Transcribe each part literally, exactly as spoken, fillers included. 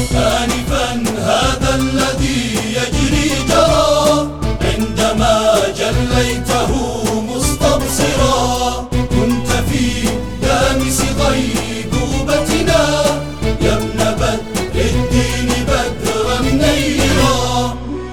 آنفا هذا الذي يجري جرى عندما جليته مستبصرا، كنت في دامس غيبوبتنا يا ابن بدر الدين بدرا نيرا.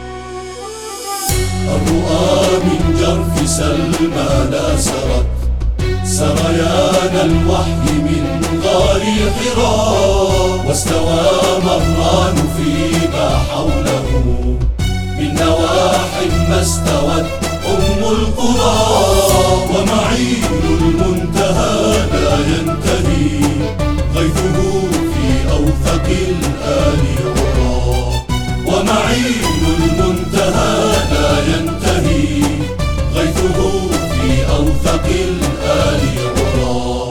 الرؤى من جرف سلمى سرت سريان الوحي من غار حراء، واستوى مران فيما حوله بالنواحي ما استوت أم القرى. ومعين المنتهى لا ينتهي غيثه في أوثق الآل عرى، ومعين المنتهى لا ينتهي غيثه في أوثق الآل عرى.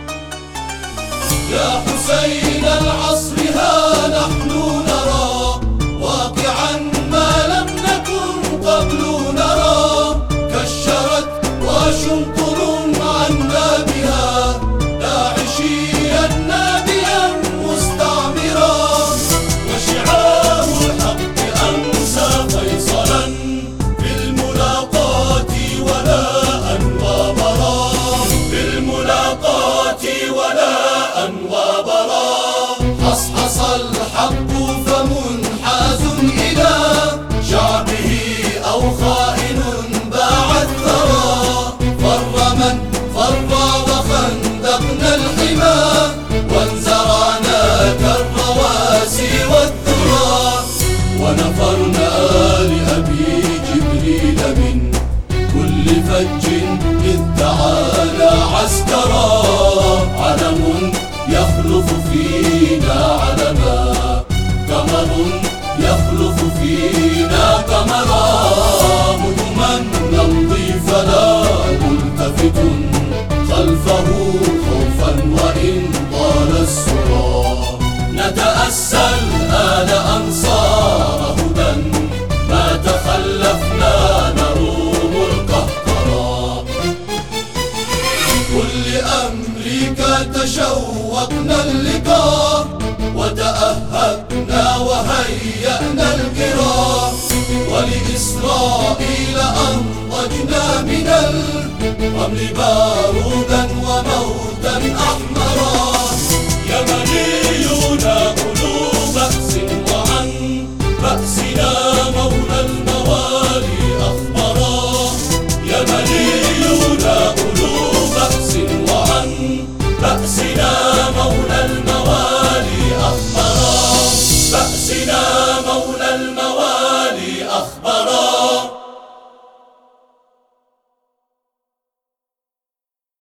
يا حسين العصر ها نحن نرى واقعا ما لم نكن قبل نرى، كشرت وشنقر عنا بها داعشيا نابيا مستعمرا، وشعار الحق أمسى فيصلا في الملاقات ولا أن وابرا، في الملاقات ولا أن وابرا. حصحص الحق فمنحاز إلى شعبه أو خائن باع الثرى، فر من فر وخندقنا الحمى وانزرعنا كالرواسي والذرى، ونفرنا لأبي جبريل من كل فج إذ تعالى عسكرا، علم يخلف فينا علما قمر يخلف فينا قمرا، مدما نمضي فلا ملتفت خلفه خوفا وإن طال السرى، نتأسى الآن أنصار هدى ما تخلفنا نروم القهقرا. كل أمريكا تشوقنا اللقاء وتأهبنا وهيأنا القرى، ولإسرائيل أنضجنا من الرمل بارودا وموتا أحمرا. يمنيون أولو بأس وعن بأسنا مولى الموالي أخبرا، يمنيون أولو بأس وعن بأسنا مولى الموالي أخبرا، بأسنا مولى الموالي أخبرا.